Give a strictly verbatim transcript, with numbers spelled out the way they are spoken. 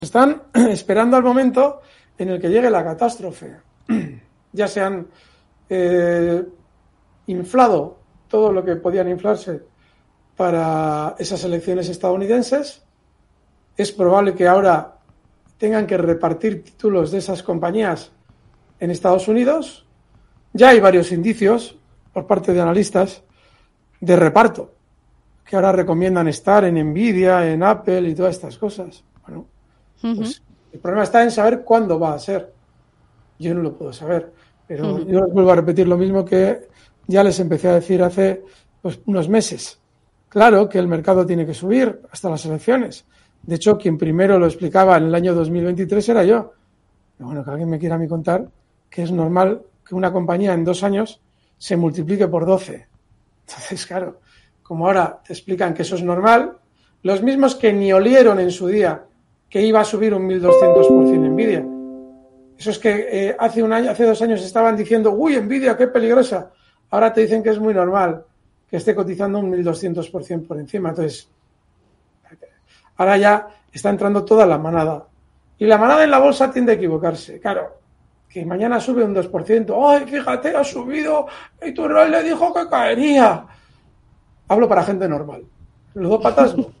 Están esperando al momento en el que llegue la catástrofe. Ya se han eh, inflado todo lo que podían inflarse para esas elecciones estadounidenses. Es probable que ahora tengan que repartir títulos de esas compañías en Estados Unidos. Ya hay varios indicios por parte de analistas de reparto que ahora recomiendan estar en Nvidia, en Apple y todas estas cosas. Bueno, uh-huh. Pues el problema está en saber cuándo va a ser. Yo no lo puedo saber, pero uh-huh. yo les vuelvo a repetir lo mismo que ya les empecé a decir hace pues, unos meses. Claro que el mercado tiene que subir hasta las elecciones. De hecho, quien primero lo explicaba en el año dos mil veintitrés era yo. Pero bueno, que alguien me quiera a mí contar que es normal que una compañía en dos años se multiplique por doce. Entonces, claro, como ahora te explican que eso es normal, los mismos que ni olieron en su día que iba a subir un mil doscientos por ciento Nvidia. Esos que eh, hace un año, hace dos años estaban diciendo, uy, Nvidia, qué peligrosa. Ahora te dicen que es muy normal que esté cotizando un mil doscientos por ciento por encima. Entonces, ahora ya está entrando toda la manada. Y la manada en la bolsa tiende a equivocarse. Claro, que mañana sube un dos por ciento. ¡Ay, fíjate, ha subido! Y Iturralde le dijo que caería. Hablo para gente normal. Los dos patas no.